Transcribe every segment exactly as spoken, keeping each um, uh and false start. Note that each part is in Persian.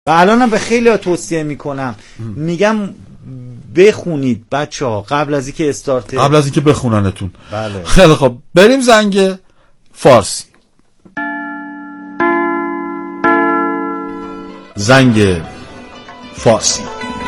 و الانم به خیلی ها توصیه میکنم، میگم بخونید بچه ها قبل از اینکه استارت قبل از اینکه بخوننتون. بله. خیلی خب بریم زنگ فارسی. زنگ فارسی.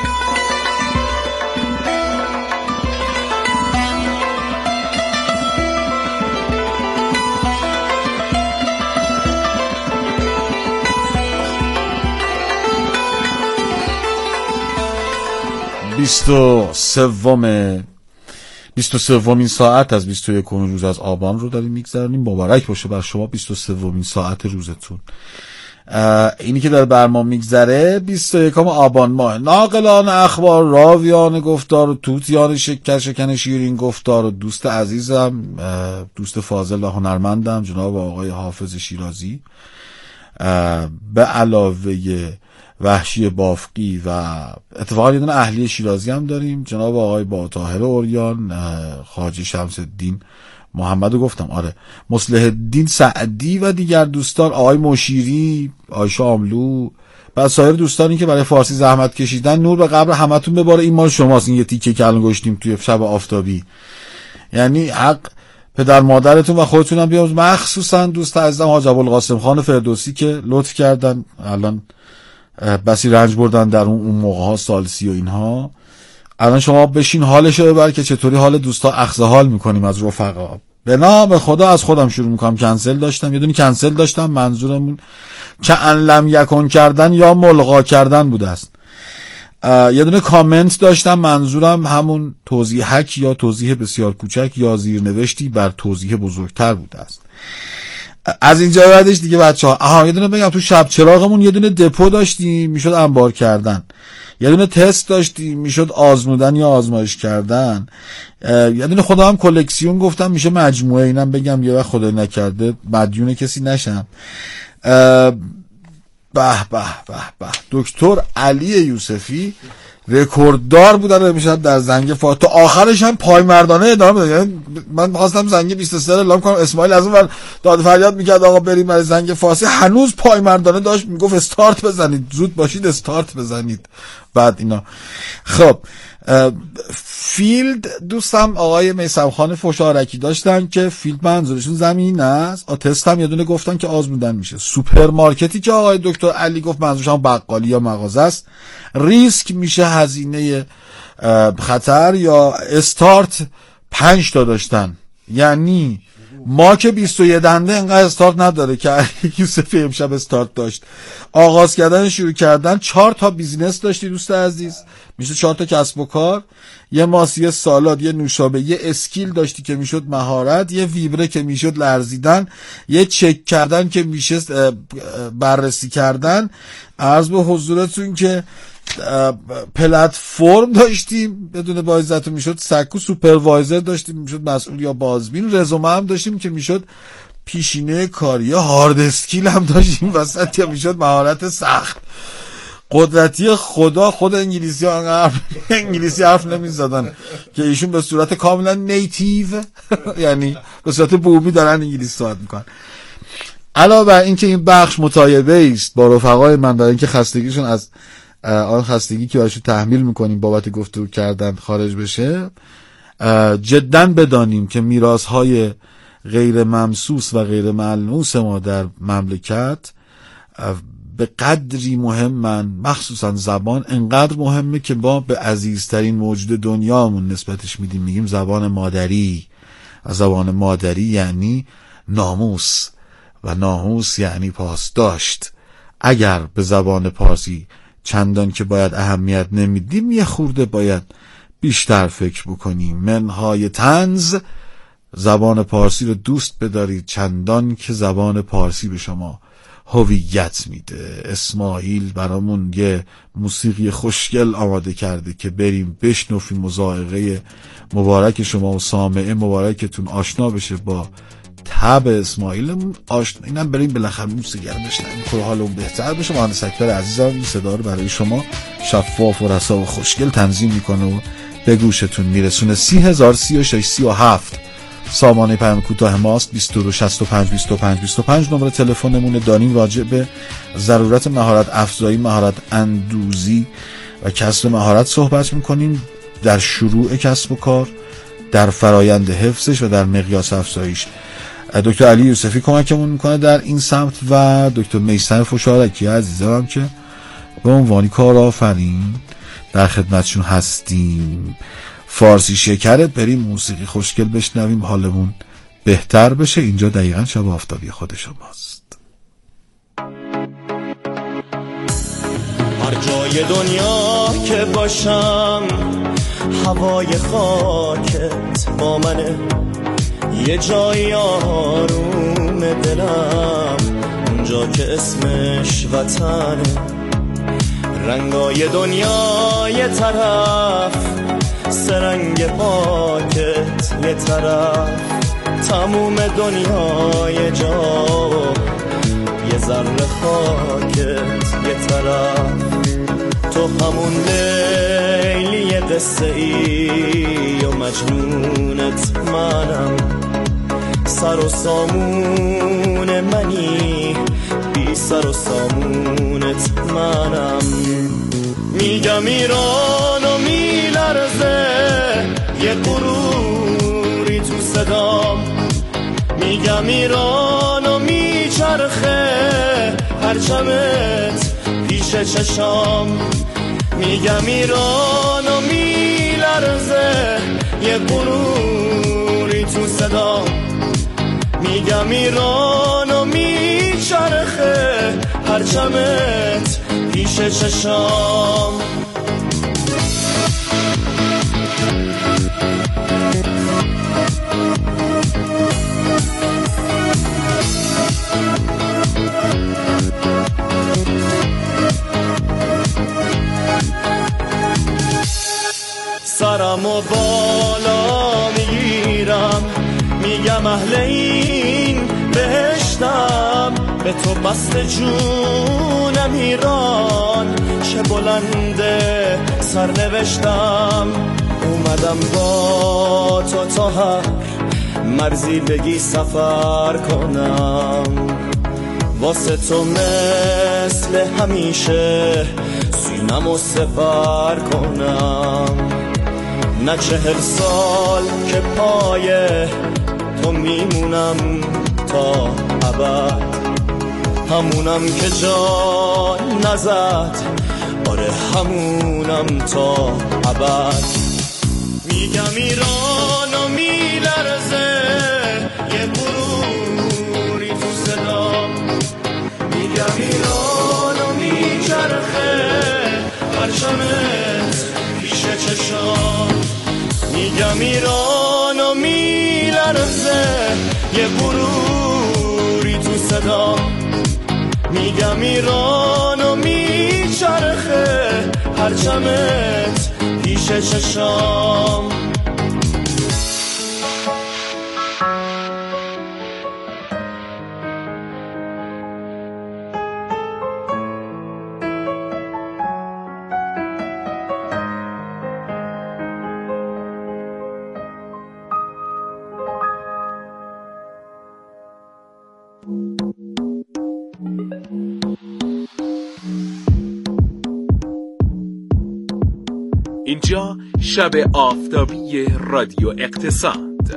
بیست و سوم بیست و سومین ساعت از بیست و یکم روز از آبان رو داریم میگذرونیم. مبارک باشه بر شما بیست و سومین ساعت روزتون. اینی که در برنامه میگذره بیست و یکم آبان ماه. ناقلان اخبار، راویان گفتار و توتیان شکر شکن شیرین گفتار و دوست عزیزم، دوست فاضل و هنرمندم جناب آقای حافظ شیرازی، به علاوه وحشی بافقی و اتفاقا یه دونه اهلی شیرازی هم داریم جناب آقای با طاهر اوریان، خواجه شمس الدین محمدو گفتم آره، مصلح الدین سعدی و دیگر دوستان، آقای مشیری، آیشه آملو و سایر دوستانی که برای فارسی زحمت کشیدن. نور به قبر همتون بباره. این مال شماست، این یه تیکه که الان گشتیم توی شب آفتابی. یعنی حق پدر مادرتون و خودتون هم بیاموز، مخصوصا دوست عزیزم حاج ابوالقاسم خان فردوسی که لطف کردن الان بسی رنج بردن در اون اون موقع ها سال سی و اینها. الان شما بشین حالشو ببر که چطوری حال دوستا اخذ حال میکنیم از رفقا. به نام خدا از خودم شروع میکنم. کنسل داشتم، یه دونی کنسل داشتم، منظورمون که ان لم یکن کردن یا ملغا کردن بوده است. یه دونه کامنت داشتم، منظورم همون توضیحک یا توضیح بسیار کوچک یا زیرنوشتی بر توضیح بزرگتر بوده است. از اینجا بعدش دیگه بچه‌ها، آها یه دونه بگم، تو شب چراغمون یه دونه دپو داشتیم میشد انبار کردن، یه دونه تست داشتیم میشد آزمودن یا آزمایش کردن، یه دونه خدا هم کلکسیون گفتم میشه مجموعه. اینم بگم یه وقت خدای نکرده مدیون کسی نشم. به به به به دکتر علی یوسفی رکورددار بودن میشد در زنگ فارسی. تا آخرش هم پای مردانه ادامه بده. من می‌خواستم زنگ بیست و سه اعلام کنم، اسماعیل از اون داد فریاد میکرد آقا بریم برای زنگ فارسی، هنوز پای مردانه داشت میگفت استارت بزنید، زود باشید استارت بزنید. بعد اینا خب فیلد دوستم آقای میثم خان فشارکی داشتن که فیلد منظورشون زمین است. تست هم یه دونه گفتن که آزمودن میشه. سوپرمارکتی که آقای دکتر علی گفت منظورش هم بقالی یا مغازه است. ریسک میشه هزینه خطر یا استارت پنج تا داشتن. یعنی ما که بیست و یک دنده انقدر استارت نداره که یوسفی امشب استارت داشت. آغاز کردن شروع کردن چهار تا بیزینس داشتی دوست عزیز، میشه چهار تا کسب و کار، یه ماسی سالاد، یه نوشابه، یه اسکیل داشتی که میشد مهارت، یه ویبره که میشد لرزیدن، یه چک کردن که میشه بررسی کردن. عرض به حضورتون که پلتفرم داشتیم بدون با عزت میشد سکو، سوپروایزر داشتیم میشد مسئول یا بازبین، رزومه هم داشتیم که میشد پیشینه کاری، یا هارد اسکیل هم داشتیم وسط که میشد مهارت سخت. قدرتی خدا خود انگلیسی ها انگلیسی حرف نمیزدن که ایشون به صورت کاملا نیتیو یعنی به صورت بومی دارن انگلیسی صحبت میکنن. علاوه بر اینکه این بخش مطایبه است با رفقای من برای اینکه خستگیشون از آن خستگی که براشون تحمیل میکنیم بابت گفتگو کردن خارج بشه، جداً بدانیم که میراث‌های غیر ممسوس و غیر ملموس ما در مملکت به قدری مهمن، مخصوصا زبان انقدر مهمه که ما به عزیزترین موجود دنیامون نسبتش میدیم، میگیم زبان مادری. زبان مادری یعنی ناموس و ناموس یعنی پاسداشت. اگر به زبان پارسی چندان که باید اهمیت نمیدیم، یه خورده باید بیشتر فکر بکنیم. منهای طنز، زبان پارسی رو دوست بدارید چندان که زبان پارسی به شما هویت میده. اسماعیل برامون یه موسیقی خوشگل آماده کرده که بریم بشنویم، مزایقه مبارک شما و سامعه مبارکتون آشنا بشه با تب اسماعیلمون آشنا. اینم بریم بالاخره موسیقی رو بشنویم که حالمون بهتر بشه. مهندس اکبر عزیزم این صدا رو برای شما شفاف و رسا و خوشگل تنظیم میکنه و به گوشتون میرسونه. سی هزار سی و شش سی و هفت سامانه پیام کوتاه ماست بیست و دو شصت و پنج بیست و پنج بیست و پنج. نمره تلفنمون. داریم راجع به ضرورت مهارت افزایی، مهارت اندوزی و کسب مهارت صحبت میکنیم در شروع کسب و کار، در فرایند حفظش و در مقیاس افزایش. دکتر علی یوسفی کمکمون میکنه در این سمت و دکتر میثم فشارکی عزیزم هم که به عنوان کارآفرین در خدمتشون هستیم. فارسی شکرت. بریم موسیقی خوشگل بشنویم حالمون بهتر بشه. اینجا دقیقاً شب آفتابی خود شماست. هر جای دنیا که باشم هوای خاکت با منه، یه جای آروم دلم اونجا که اسمش وطنه. رنگای دنیا یه طرف، سرنگ پاکت یه طرف، تموم دنیا یه جا، یه ذره خاکت یه طرف. تو همون لیلی قصه ای و مجنونت منم، سر و سامون منی، بی سر و سامونت منم. میگم ایران و میلرزه یه غروری تو صدام، میگم ایران و میچرخه پرچمت پیش چشام. میگم ایران و میلرزه یه غروری تو صدام، میگم ایران و میچرخه پرچمت پیش چشام. سرم و بالا میگیرم، میگم اهل این بهشتم، به تو بسته جونم ایران، چه بلنده سرنوشتم. اومدم با تو تا هر مرزی بگی سفر کنم، واسه تو مثل همیشه سینمو سپر کنم. نه چهل سال که پای تو میمونم تا ابد، همونم که جان نزد، آره همونم تا ابد. میگم ایران و میلرزه یه غروری تو صدام، میگم ایران و میچرخه پرچمت پیش چشام. میگم ایران و میلرزه یه غروری تو صدام، میگم ایران و میچرخه پرچمت پیش چشام. اینجا شب آفتابی رادیو اقتصاد.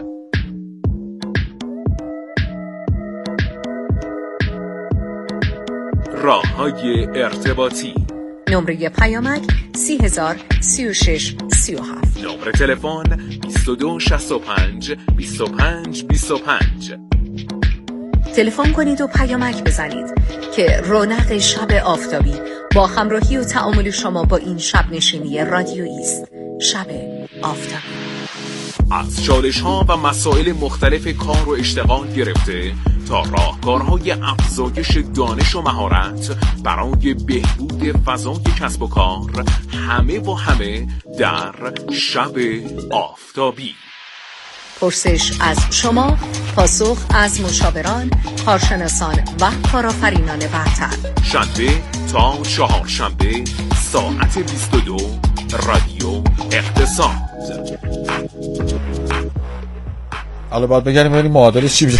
راه‌های ارتباطی: نمره پیامک سی هزار سی و شش سی و هفت. نمره تلفن بیست و دو شصت و پنج بیست و پنج بیست و پنج. تلفن کنید و پیامک بزنید که رونق شب آفتابی با همراهی و تعامل شما با این شب نشینی رادیویی است. شب آفتابی. از چالش‌ها و مسائل مختلف کار و اشتغال گرفته تا راهکارهای افزایش دانش و مهارت برای بهبود فضای کسب و کار، همه و همه در شب آفتابی. پرسش از شما، پاسخ از مشاوران، کارشناسان و کارآفرینان برتر. شنبه تا چهارشنبه ساعت بیست و دو، رادیو اقتصاد. حالا باید بگردیم ببینیم معادلش چی میشه.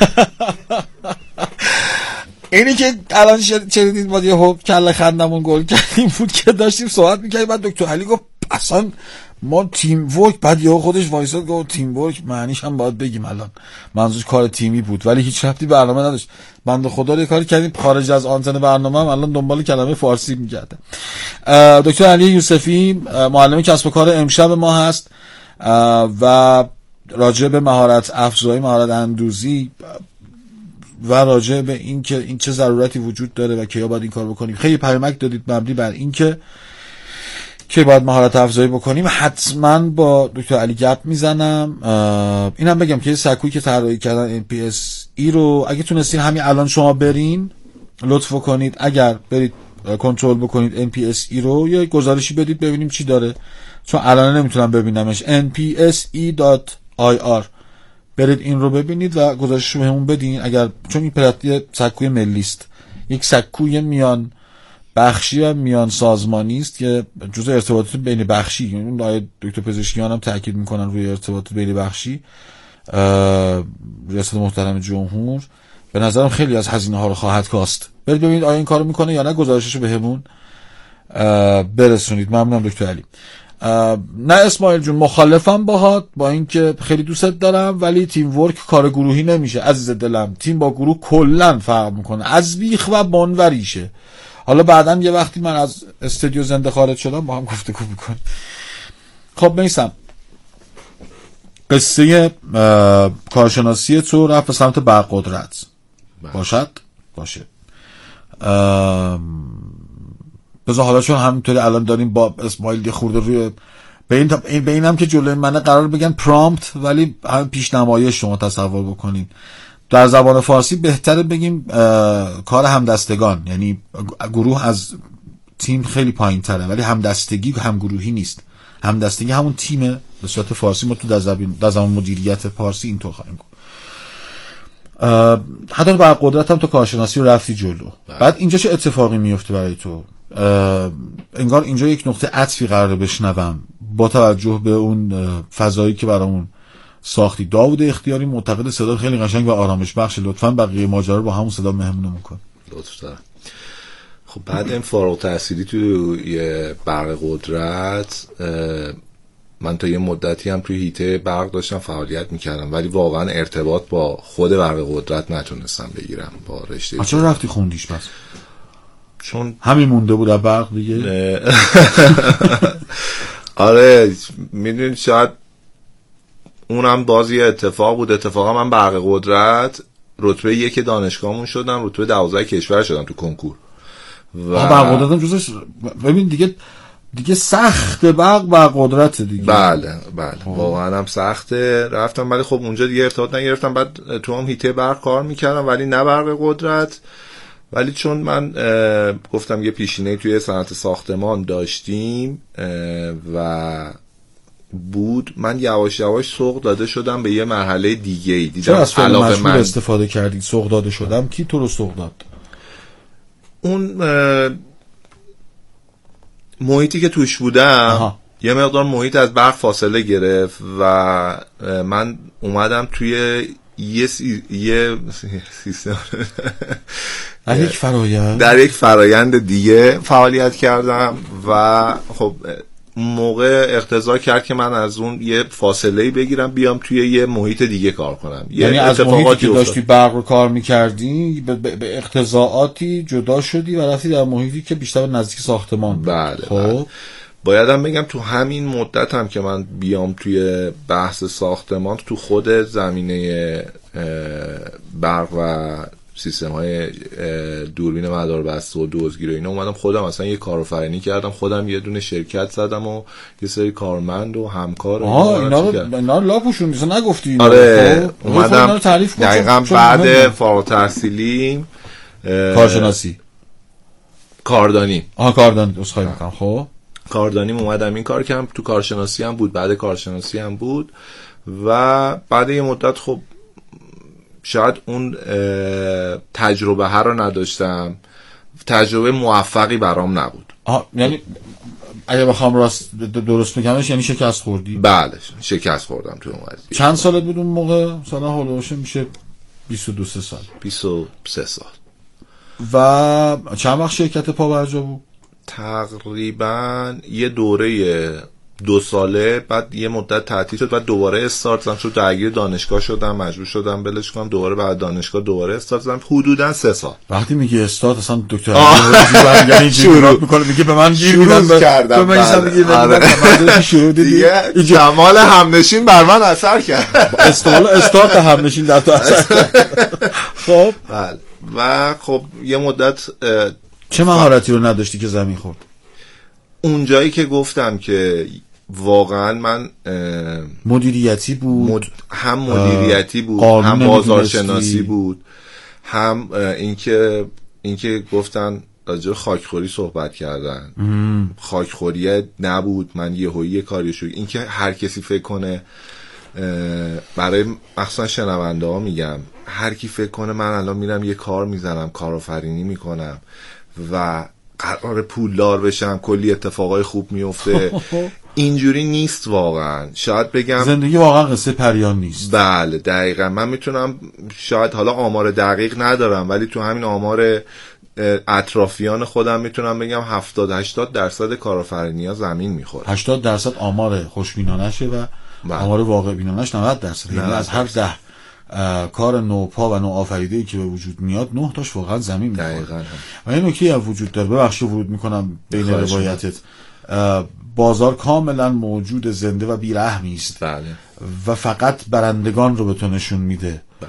اینی که الان چه ما یه حب کله خندمون گل کردیم بود که داشتیم صحبت میکردیم، بعد دکتر علی گفت اصلا ما تیم ورک، بعد یهو خودش وایساد گفت تیم ورک معنیش هم باید بگیم الان منظورش کار تیمی بود ولی هیچ ربطی برنامه نداشت. بنده خدا رو کاری کردیم خارج از آنتن برنامه هم الان دنبال کلمه فارسی میگرده. دکتر علی یوسفی معلم کسب و کار امشب ما هست و راجع به مهارت افزایی، مهارت اندوزی و راجع به این که این چه ضرورتی وجود داره و کیا باید این کار بکنیم خیلی پیامک دادید مبنی بر این که که باید مهارت افزایی بکنیم. حتما با دکتر علی گپ میزنم. اینم بگم که سکویی که طراحی کردن ان پی اس ای رو اگه تونستین همین الان شما برین لطف کنید، اگر برید کنترل بکنید ان پی اس ای رو یه گزارشی بدید ببینیم چی داره، چون الان نمیتونم ببینمش. ان پی اس ای دات آی آر برید این رو ببینید و گزارشش رو بهمون بدین، اگر چون این پرکتی سکوی ملی است، یک سکوی میان بخشی و میان سازمانی است که جزء ارتباطات بین بخشی، اون آقای دکتر پزشکیان هم تاکید میکنن روی ارتباطات بین بخشی. ریاست محترم جمهور به نظرم خیلی از هزینه ها رو خواهد کاست. برید ببینید آیا این کارو میکنه یا نه، گزارشش رو بهمون برسونید. ممنونم دکتر علی. نه اسماعیل جون مخالفم باهات، با اینکه خیلی دوستت دارم ولی تیم ورک کار گروهی نمیشه عزیز دلم. تیم با گروه کلا فرق میکنه، از بیخ و بانوریشه. حالا بعداً یه وقتی من از استودیو زنده خارج شدم با هم گفتگو میکنیم. خب میسم قصه کارشناسی تو رفت به سمت برقدرت باشد باشه. بذار حالا چون همینطوری الان داریم با اسماعیل یه خورده روی به این تا... به اینم که جلوی منه قرار بگن پرامپت ولی همین پیشنمایش شما تصور بکنین. در زبان فارسی بهتره بگیم کار همدستگان، یعنی گروه از تیم خیلی پایین تره ولی همدستگی همگروهی نیست. همدستگی همون تیمه به صورت فارسی، ما تو در زبان در زبان مدیریت فارسی اینطور خواهیم گفت. حتی بر قدرت هم تو کارشناسی رو رفتی جلو. بعد اینجا چه اتفاقی میفته برای تو؟ انگار اینجا یک نقطه عطفی قراره بشنوم با توجه به اون فضایی که برامون ساختی. داوود اختیاری معتقد صدا خیلی قشنگ و آرامش بخشه، لطفاً بقیه ماجرا رو با همون صدا مهمونمون کن. لطف دارم. خب بعد این فارغ التحصیلی تو یه برق قدرت، من تا یه مدتی هم توی هیته برق داشتم فعالیت میکردم ولی واقعا ارتباط با خود برق قدرت نتونستم بگیرم با رشته. چرا رفتی خوندیش پس؟ چون همین مونده بود از برق دیگه. آره میدونید شاید اونم بازی اتفاق بود. اتفاقا من برق قدرت رتبه یک دانشگاهمون شدم، رتبه دوازده کشور شدم تو کنکور. و برق قدرت هم جزش ببین دیگه دیگه سخت برق برق قدرت دیگه. بله بله واقعا هم سخته. رفتم ولی خب اونجا دیگه ارتباط نگرفتم. بعد تو هم هیته برق کار میکردم ولی نه برق قدرت. ولی چون من گفتم یه پیشینه توی صنعت ساختمان داشتیم و بود، من یواش یواش سوق داده شدم به یه مرحله دیگه ای. دیدم چرا از فعل مشغول من استفاده کردی؟ سوق داده شدم کی تو رو سوق داد؟ اون محیطی که توش بودم آها. یه مقدار محیط از برق فاصله گرفت و من اومدم توی یه سی... یه سیستم در یک فرایند در یک فرایند دیگه فعالیت کردم و خب موقع اقتضا کرد که من از اون یه فاصله‌ای بگیرم بیام توی یه محیط دیگه کار کنم. یعنی از محیطی که داشتی برق رو کار می‌کردی به, به اقتضاعاتی جدا شدی و رفتی در محیطی که بیشتر نزدیک ساختمان بود. بله خب بایدم بگم تو همین مدت هم که من بیام توی بحث ساختمان تو خود زمینه برق و سیستم های دوربین مداربسته و دزدگیری و اینا اومدم خودم اصلا یه کارآفرینی کردم، خودم یه دونه شرکت زدم و یه سری کارمند و همکار آها اینا رو اینا رو لاپوشون دیگه نگفتی اینا. آره اومدم دقیقاً بعد فارغ التحصیلیم کارشناسی کاردانی آها کاردانی اسخای میکنم. خب کاردانیم اومدم این کار کردم. تو کارشناسی هم بود، بعد کارشناسی هم بود و بعد یه مدت خب شاید اون تجربه ها رو نداشتم، تجربه موفقی برام نبود. آها یعنی اگه بخوام راست درست بگمش یعنی شکست خوردی؟ بله شکست خوردم تو اون قضیه. چند سالت بود اون موقع؟ سالا هولوش میشه بیست و دو سال. بیست و سه سال. و چند وقت شرکت پابرجا بود؟ تقریبا یه دوره دو ساله، بعد یه مدت تعطیل شد، بعد دوباره استارت زدم، چون درگیر دانشگاه شدم مجبور شدم بلش کنم، دوباره بعد دانشگاه دوباره استارت زدم، حدودا سه سال. وقتی میگه استارت اصلا دکتر علی شروع میکنه میگه به من گیر میدن کردم، به من میگه شروع دیگه جمال همنشین بر من اثر کرد. استقلال استارت همنشین در تو اثر کرد. خب بله. و خب یه مدت چه مهارتی رو نداشتی که زمین خورد؟ اون جایی که گفتم که واقعا من مدیریتی بود، مد... هم مدیریتی بود، هم بازارشناسی بود، هم اینکه اینکه گفتن راجع به خاکخوری صحبت کردن. ام. خاکخوری نبود، من یهویی کاری شد. اینکه هر کسی فکر کنه، برای مخصوصا شنونده ها میگم، هر کی فکر کنه من الان میرم یه کار میزنم، کارآفرینی میکنم و قرار پولدار بشم، کلی اتفاقای خوب میفته، اینجوری نیست واقعا. شاید بگم زندگی واقعا قصه پریان نیست. بله دقیقا. من میتونم، شاید حالا آمار دقیق ندارم، ولی تو همین آمار اطرافیان خودم میتونم بگم هفتاد هشتاد درصد کارآفرینی ها زمین میخوره. هشتاد درصد آمار خوشبینانشه و بله. آمار واقع بینانش نود درصد. یعنی از هر ده کار نوپا و نوآفریده‌ای که به وجود میاد نه تاش واقعا زمین میخوره. دقیقاً. و این نکته هم وجود داره. ببخشید ورود میکنم بین روایتت. بازار کاملا موجود، زنده و بی‌رحمی است. بله. و فقط برندگان رو به تو نشون میده. بله.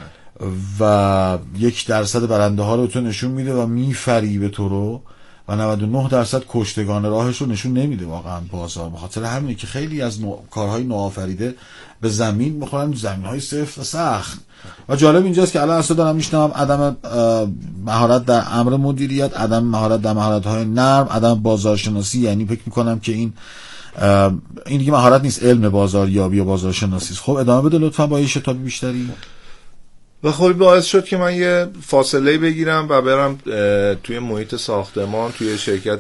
و یک درصد برنده ها رو تو نشون میده و میفریبه تو رو، و نود و نه درصد کشتگان راهش رو نشون نمیده واقعا بازار. به خاطر همینه که خیلی از نوع... کارهای نوآفریده به زمین میخورن، زمین‌های سفت و سخت. و جالب اینجاست که الان اصلا دارم میشنم عدم مهارت در امر مدیریت، عدم مهارت در مهارت‌های نرم، عدم بازارشناسی. یعنی فکر میکنم که این این دیگه مهارت نیست، علم بازاریابی و بازارشناسی. خب ادامه بده لطفا با این شتاب بیشتری. و خب باعث شد که من یه فاصله بگیرم و برم توی محیط ساختمان، توی شرکت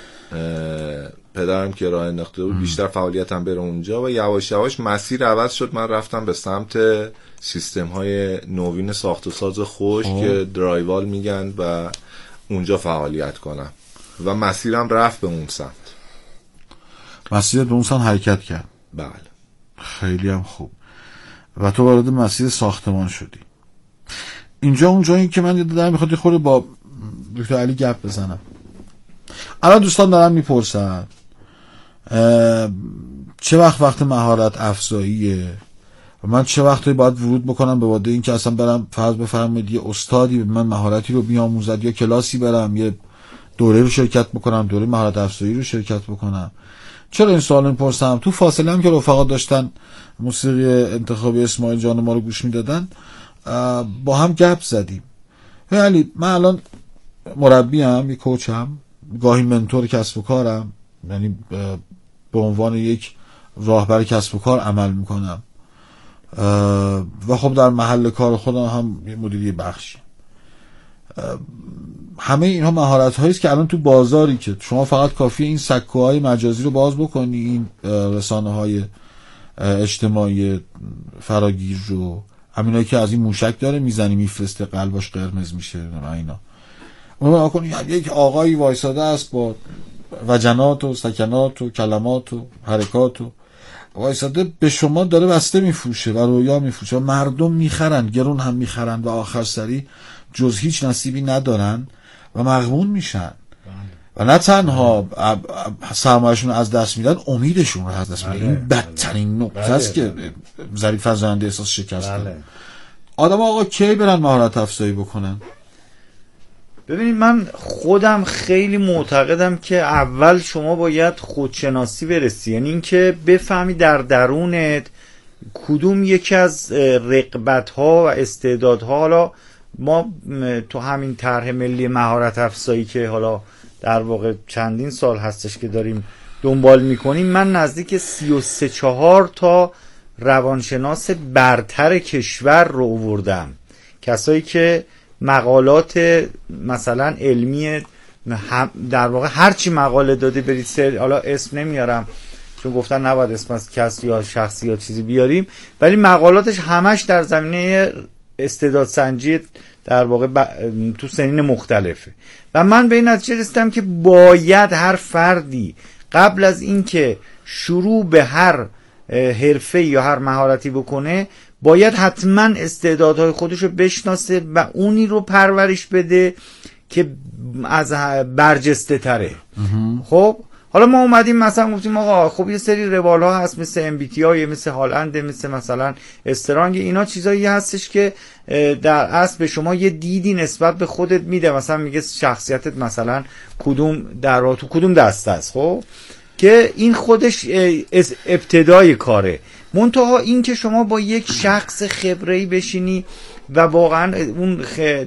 پدرم که راه انداخته بود بیشتر فعالیتم بره اونجا، و یواش یواش مسیر عوض شد. من رفتم به سمت سیستم های نوین ساخت و ساز خوش که درایوال میگن و اونجا فعالیت کنم و مسیرم رفت به اون سمت. مسیر به اون سمت حرکت کرد. بله. خیلی هم خوب. و تو وارد مسیر ساختمان شدی. اینجا اون جایی که من دارم میخواد خورده با دکتر علی گپ بزنم. الان دوستان دارن میپرسن چه وقت وقت مهارت افزاییه و من چه وقتی باید ورود بکنم به واده این که اصلا برم فرض بفرمایید یه استادی به من مهارتی رو بیاموزد، یا کلاسی برم، یه دوره رو شرکت بکنم، دوره مهارت افزایی رو شرکت بکنم. چرا این سوال میپرسم؟ تو فاصله هم که رفقا داشتن موسیقی انتخابی اسماعیل جان ما رو گوش میدادن، با هم گپ زدیم. ولی من الان مربیم، یک کوچم، گاهی منتور کسب و کارم، یعنی به عنوان یک راهبر کسب و کار عمل میکنم و خب در محل کار خودم هم مدیری بخشی. همه اینها مهارت هایی است که الان تو بازاری که شما فقط کافیه این سکوهای مجازی رو باز بکنی، این رسانه های اجتماعی فراگیر رو، همینایی که از این موشک داره میزنی میفرسته قلبش قرمز میشه و اینا، اون رو کنی یک آقایی وایساده است با وجنات و سکنات و کلمات و حرکات و وایساده به شما داره بسته میفروشه و رویا میفروشه و مردم میخرن، گرون هم میخرن و آخر سری جز هیچ نصیبی ندارن و مغمون میشن. و نه تنها سرمایه‌شون از دست میدن، امیدشون رو از دست میدن. این بدترین نقطه است که ظریف فزاینده احساس شکست داره. آدم آقا کی برن مهارت افزایی بکنن؟ ببینید من خودم خیلی معتقدم که اول شما باید خودشناسی برسی، یعنی اینکه بفهمی در درونت کدوم یکی از رغبت‌ها و استعدادها. حالا ما تو همین طرح ملی مهارت افزایی که حالا در واقع چندین سال هستش که داریم دنبال میکنیم، من نزدیک سی و سه چهار تا روانشناس برتر کشور رو آوردم، کسایی که مقالات مثلا علمی در واقع هرچی مقاله داده برید سر، حالا اسم نمیارم چون گفتن نباید اسم از کسی یا شخصی یا چیزی بیاریم، ولی مقالاتش همش در زمینه استعداد سنجی در واقع ب... تو سنین مختلفه. و من به این نتیجه رسیدم که باید هر فردی قبل از اینکه شروع به هر حرفه یا هر مهارتی بکنه باید حتما استعدادهای خودشو بشناسه و اونی رو پرورش بده که از برجسته تره. خب حالا ما اومدیم مثلا گفتیم آقا خب یه سری روال ها هست مثل ام بی تی آی، مثل هالند، مثل مثلا استرانگ، اینا چیزایی هستش که در اصل به شما یه دیدی نسبت به خودت میده، مثلا میگه شخصیتت مثلا کدوم در تو کدوم دسته است. خب که این خودش ابتدای کاره. منتها این که شما با یک شخص خبره‌ای بشینی و واقعا اون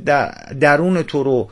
درون تو رو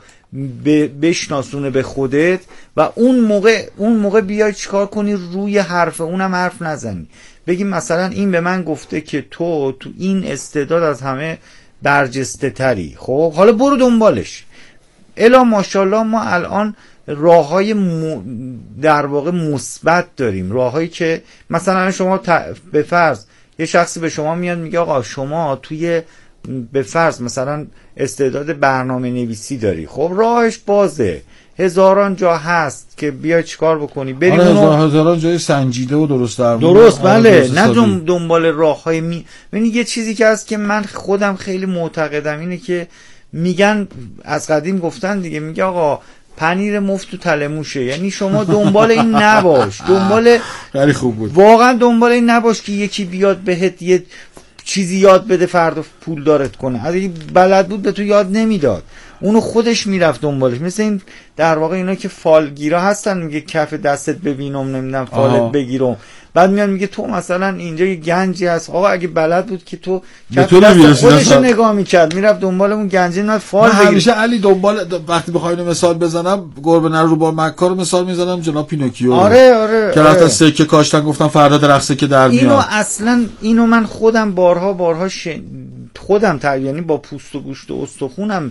بشناسونه به خودت و اون موقع اون موقع بیای چیکار کنی؟ روی حرف اونم حرف نزنی، بگی مثلا این به من گفته که تو تو این استعداد از همه برجسته تری، خب حالا برو دنبالش. الا ماشاءالله ما الان راههای م... در واقع مثبت داریم، راههایی که مثلا شما ت... به فرض یه شخصی به شما میاد میگه آقا شما توی به فرض مثلا استعداد برنامه نویسی داری، خب راهش بازه، هزاران جا هست که بیای چیکار بکنی، بریم آره اونو هزاران جای سنجیده و درست درمون درست بله، نه دنبال راههای می ببین یه چیزی که هست که من خودم خیلی معتقدم اینه که میگن از قدیم گفتن دیگه، میگه آقا پنیر مفت تو تله موشه، یعنی شما دنبال این نباش، دنبال خیلی خوب بود، واقعا دنبال این نباش که یکی بیاد بهت یه چیزی یاد بده فردا پول دارت کنه، اگه بلد بود به تو یاد نمیداد، اونو خودش میرفت دنبالش. مثل این در واقع اینا که فالگیرا هستن، میگه کف دستت ببینم نمیدونم فالت بگیرم، بعد میاد میگه تو مثلا اینجا یه گنجی هست، آقا اگه بلد بود که تو کف دست خودش رو نگاه میکرد میرفت دنبال اون گنجی، نه فال بگیره. همیشه علی دنبال وقتی بخوام اینو مثال بزنم گربه نر رو با مکه رو مثال میزنم، جناب پینوکیو. آره آره که رفتن سکه کاشتن گفتن فردا درخت که در میاد. اینو اصلا اینو من خودم بارها بارها ش... خودم تا یعنی با پوست و گوشت و استخونم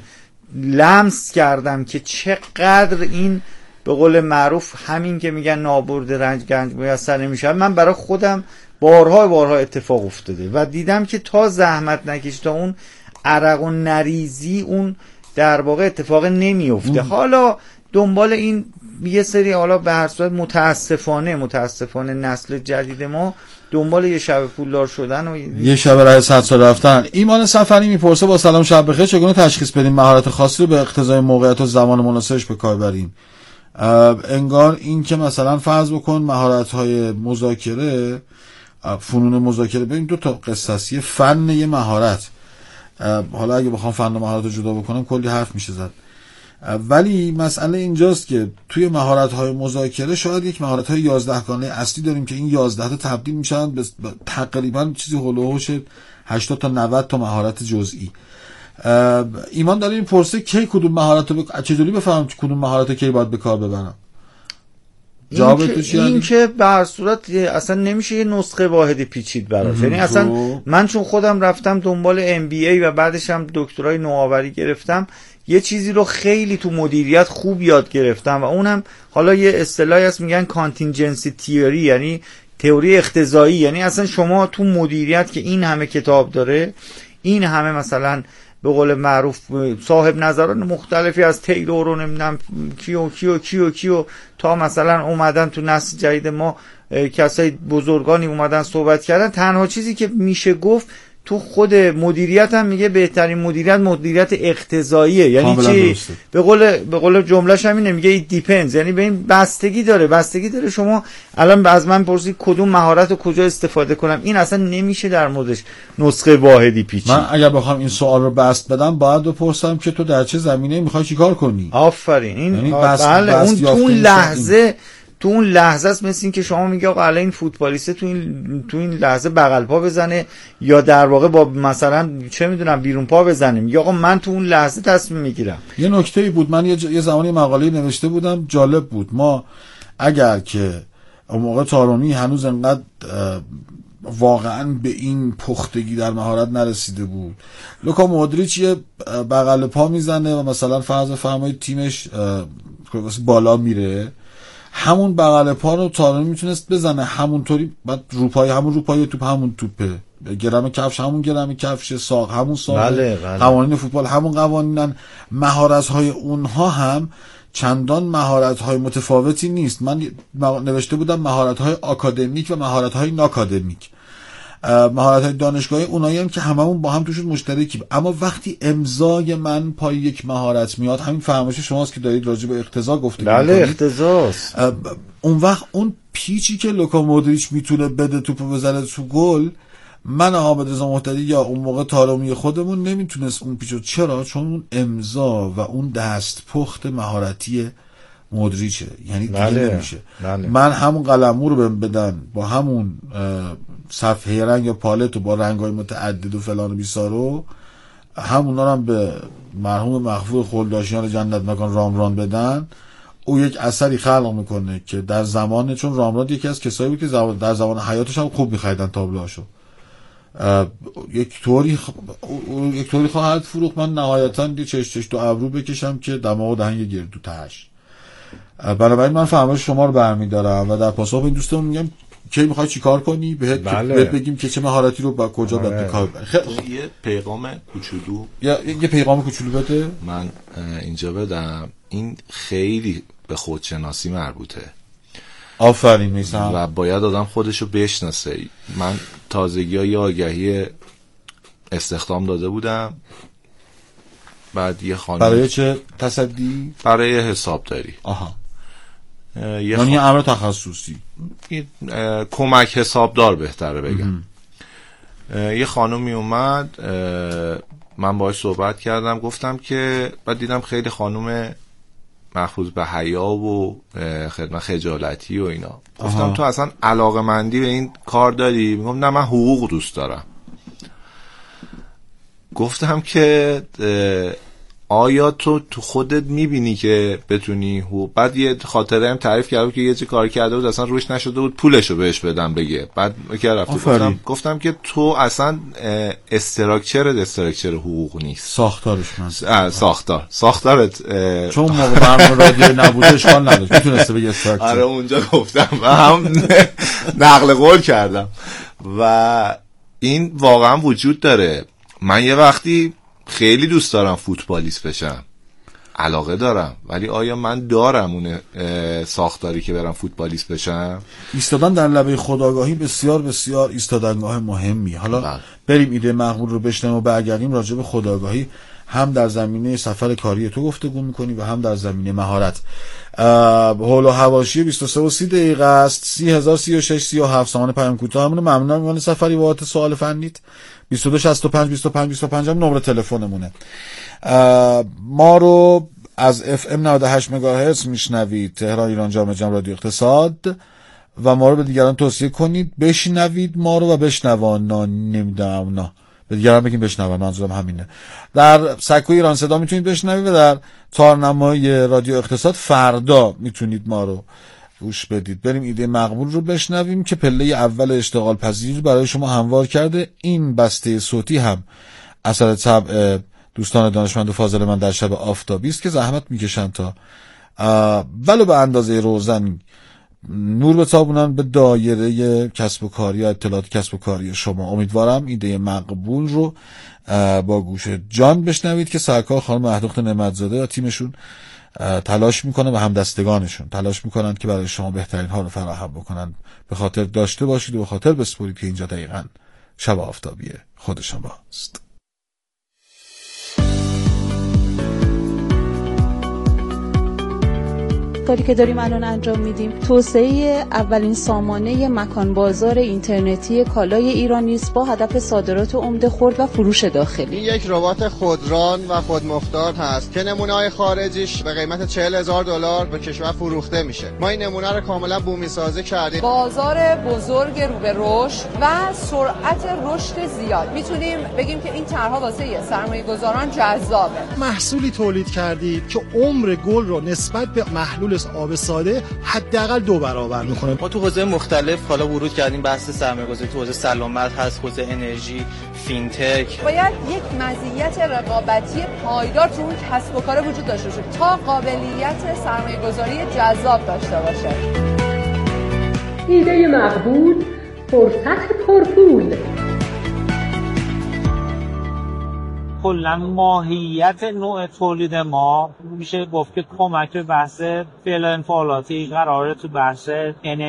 لمس کردم که چقدر این به قول معروف همین که میگن نابرد رنج گنج میسر نمیشه، من برای خودم بارها بارها اتفاق افتاده و دیدم که تا زحمت نکشی، تا اون عرق و نریزی اون در واقع اتفاق نمیفته. حالا دنبال این یه سری حالا به هر صورت متاسفانه متاسفانه نسل جدید ما دنبال یه شب پولدار شدن و یه شب راه صد سال رفتن. ایمان سفری میپرسه با سلام شب بخیر، چگونه تشخیص بدیم مهارت خاصی رو به اقتضای موقعیت و زمان مناسبش به کار بریم؟ انگار این که مثلا فرض بکن مهارت‌های مذاکره، فنون مذاکره، ببین دو تا قصه است، یه فن یه مهارت. حالا اگه بخوام فن و مهارت رو جدا بکنم کلی حرف میشه زد، ولی مسئله اینجاست که توی مهارت‌های مذاکره شاید یک مهارت‌های یازده گانه اصلی داریم که این یازده تا تبدیل میشن به تقریبا چیزی هولوش هشتاد تا نود تا مهارت جزئی. ایمان داره این پرسه کی کدوم مهارت رو ب... چجوری بفهمم کدوم مهارت رو کی باید به کار ببرم؟ جواب تو چیه؟ این که به هر صورت اصلا نمیشه یه نسخه واحدی پیچید براش، یعنی اصلا من چون خودم رفتم دنبال ام بی ای و بعدش هم دکترای نوآوری گرفتم، یه چیزی رو خیلی تو مدیریت خوب یاد گرفتم و اونم حالا یه اصطلاحی هست میگن کانتینجنسی تیوری، یعنی تئوری اقتضایی. یعنی اصلا شما تو مدیریت که این همه کتاب داره، این همه مثلا به قول معروف صاحب نظران مختلفی از تیلور و نمیدونم کیو کیو کیو کیو تا مثلا اومدن تو نسل جدید ما کسای بزرگانی اومدن صحبت کردن، تنها چیزی که میشه گفت تو خود مدیریت هم میگه بهترین مدیریت مدیریت اقتضاییه. یعنی چی؟ به قول به قول جمله‌ش همینه، میگه it depends، یعنی به این بستگی داره بستگی داره شما الان از من پرسید کدوم مهارت رو کجا استفاده کنم، این اصلا نمیشه در موردش نسخه واحدی پیچید. من اگر بخوام این سوال رو بست بدم باید بپرسم که تو در چه زمینه میخوای چیکار کنی. آفرین. این یعنی بس بله اون تو اون لحظه تو اون لحظه است، مثل این که شما میگه آقا الان این فوتبالیسته تو این تو این لحظه بغل پا بزنه یا در واقع با مثلا چه میدونم بیرون پا بزنه، میگه آقا من تو اون لحظه تصمیم میگیرم. یه نکته‌ای بود، من یه, ج... یه زمانی مقاله نوشته بودم جالب بود، ما اگر که اون موقع تارونی هنوز انقدر واقعا به این پختگی در مهارت نرسیده بود، لوکا مودریچ یه بغل پا میزنه و مثلا فرض فرمایید تیمش واسه بالا میره، همون بغل پا رو تارمی میتونست بزنه همونطوری، بعد روپای همون روپای توپ همون توپه، گرم کفش همون گرم کفش، ساق همون ساق. بله بله. قوانین فوتبال همون قوانینن. مهارت‌های اونها هم چندان مهارت‌های متفاوتی نیست. من نوشته بودم مهارت‌های آکادمیک و مهارت‌های ناکادمیک. مهارت‌های دانشگاهی اونایی هم که هممون با هم توشون مشترکی، اما وقتی امضای من پای یک مهارت میاد، همین فرمایش شماست که دارید راجع به اقتضا گفتید. بله اقتضاست. اون وقت اون پیچی که لوکا مودریچ میتونه بده توپو بزنه تو گل، من حامد رضا محتدی یا اون موقع تارمی خودمون نمیتونست اون پیچو. چرا؟ چون اون امضا و اون دست پخت مهارتی مودریچه، یعنی دیگه بله. نمیشه. بله. من همون قلمو رو بهم بدن با همون صفحه رنگ یا پالت و با رنگ‌های متعدد و فلان و بیسارو، همونا رو هم به مرحوم مغفور خلداشیان جنت مکان رامران بدن، او یک اثری خلق میکنه که در زمان، چون رامران یکی از کسایی بود که در زمان حیاتش هم خوب می‌خریدن تابلوهاشو، یک طوری خ... یک طوری خواهد فروخت من نهایتاً دی چش چش تو ابرو بکشم که دماغ دهن گردو تهش. بنابراین من فرمایش شما رو برمی‌دارم و در پاسخ به این دوستمون میگم کی میخوای چیکار کنی، بهت بله. بهت بگیم که چه مهارتی رو با کجا بله. باید کار کنی. یه پیغام کوچولو یا یه پیغام کوچولو بده من اینجا بدم. این خیلی به خودشناسی مربوطه. آفرین میسم. و باید آدم خودشو بشناسه. من تازگی یه آگهی استخدام داده بودم، بعد یه خانم برای چه تصدی؟ برای حسابداری. آها. یه یعنی خان... امر تخصصی، کمک حسابدار بهتره بگم. یه خانومی اومد، من باهاش صحبت کردم، گفتم که بعد دیدم خیلی خانوم محفوظ به حیا و خدمت خجالتی و اینا. گفتم آها. تو اصلا علاقه‌مندی به این کار داری؟ میگم نه من حقوق دوست دارم. گفتم که آیا تو تو خودت میبینی که بتونی حقوق؟ بعد یه خاطره هم تعریف کردم که یه چه کار کرده بود اصلا روش نشده بود پولشو بهش بدم بگه. بعد که رفت گفتم گفتم که تو اصلا استراکچر استراکچر حقوق نیست، ساختارش من ساختار ساختارت چون موقع برنامه رادیو نبوده اشکال نداشت میتونسته بگه استراکچر. آره اونجا گفتم و هم نقل قول کردم و این واقعا وجود داره. من یه وقتی خیلی دوست دارم فوتبالیست بشم، علاقه دارم، ولی آیا من دارم اون ساختاری که برم فوتبالیست بشم؟ ایستادن در لبه خودآگاهی بسیار بسیار ایستادنگاه مهمی. حالا بله. بریم ایده مقبول رو بشنویم و برگردیم راجع به خودآگاهی، هم در زمینه سفر کاری تو گفتگو می‌کنیم و هم در زمینه مهارت. حول و حواشی بیست و سه و سی دقیقه است. سی هزار سی و شش سی و هفت سامان پیام کوتاهمون. ممنونم میوان سفری وقت سوال فنیت. بیست و دو شصت و پنج بیست و پنج بیست و پنج هم نمره تلفنمونه. ما رو از اف ام نود و هشت مگاهرتز میشنوید، تهران ایران جامعه جمع رادیو اقتصاد، و ما رو به دیگران توصیه کنید بشنوید ما رو و بشنوان. نمیدونم نه به دیگران بگیم بشنوان، منظورم همینه. در سکوی ایران صدا میتونید بشنوید و در تارنمای رادیو اقتصاد فردا میتونید ما رو گوش بدید. بریم ایده مقبول رو بشنویم که پله اول اشتغال پذیری برای شما هموار کرده. این بسته صوتی هم اثر طبع دوستان دانشمند و فاضل من در شب آفتابی است که زحمت میکشن تا ولو به اندازه روزن نور بتابونن به دایره کسب و کاری یا اطلاعات کسب و کاری شما. امیدوارم ایده مقبول رو با گوش جان بشنوید که سرکار خانم مهدوخت نعمتزاده یا تیمشون تلاش میکنن و هم دستگانشون تلاش میکنن که برای شما بهترین ها رو فراهم بکنن. به خاطر داشته باشید و به خاطر بسپرید که اینجا دقیقاً شب آفتابیه خودشون باست. کاری که داریم الان انجام میدیم توسعه اولین سامانه مکان بازار اینترنتی کالای ایرانی است با هدف صادرات عمده خرد و فروش داخلی. این یک ربات خودران و خودمختار هست که نمونه‌های خارجیش به قیمت چهل هزار دلار به کشور فروخته میشه. ما این نمونه رو کاملا بومی سازی کردیم. بازار بزرگ رو به رشد و سرعت رشد زیاد. میتونیم بگیم که این طرح‌ها واسه سرمایه‌گذاران جذابه. محصولی تولید کردید که عمر گل رو نسبت به محلول مثل آب ساده حداقل دو برابر میکنه. ما تو حوزه مختلف حالا ورود کردیم، بحث سرمایه‌گذاری تو حوزه سلامت هست، حوزه انرژی، فینتک. باید یک مزیت رقابتی پایدار تو اون کسب و کار وجود داشته باشه تا قابلیت سرمایه‌گذاری جذاب داشته باشه. ایده مقبول، فرصت پرپول. کلا ماهیت نوع تولید ما میشه گفت که کمک به بحث فعل انفعالاتی قراره تو بحث